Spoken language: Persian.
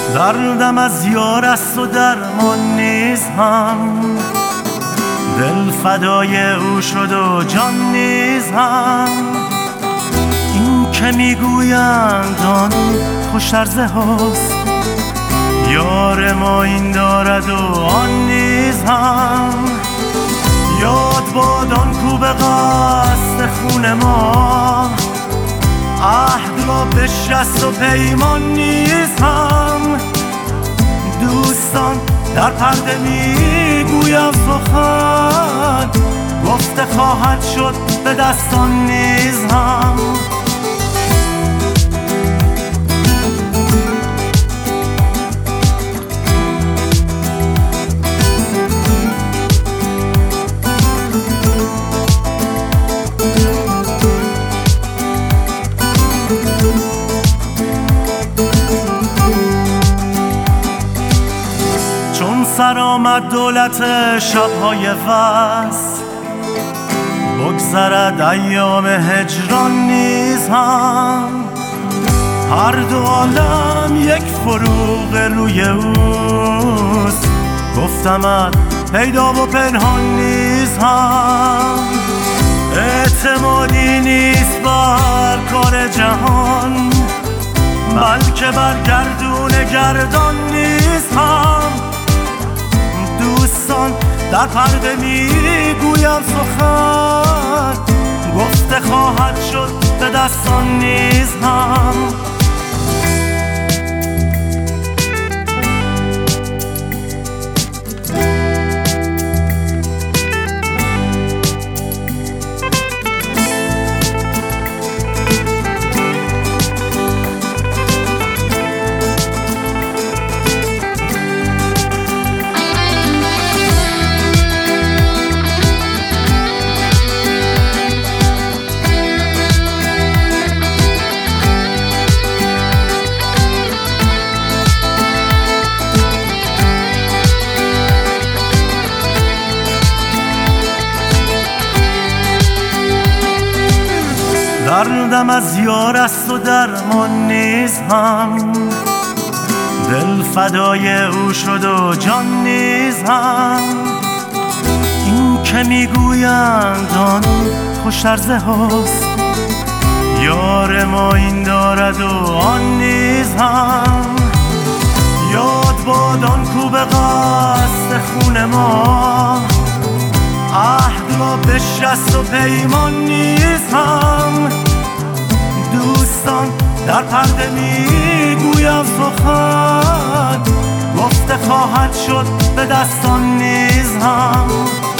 دردم از یار است و درمان نیز هم، دل فدای او شد و جان نیز هم. این که میگویند آن خوش طرز هست، یار ما این دارد و آن نیز هم. یاد باد آن کو به قصد خون ما، عهد را بشکست و پیمان نیز هم. دوستان در پرده میگویم سخن، گفته خواهد شد به دستان نیز هم. سر آمد دولت شب‌های وصل، بگذرد ایام هجران نیز هم. هر دو عالم یک فروغ روی اوست، گفتمت پیدا و پنهان نیز هم. اعتمادی نیست بر کار جهان، بلکه بر گردون گردان نیز هم. دوستان در پرده میگویم سخن، گفته خواهد شد به دستان نیز هم. دردم از یار است و درمان نیز هم، دل فدای او شد و جان نیز هم. این که میگویند آن خوش طرز هست، یار ما این دارد و آن نیز هم. یاد باد آن کو به قصد خون ما، عهد را بشکست و پیمان نیز هم. دوستان در پرده میگویم سخن، گفته خواهد شد به دستان نیز هم.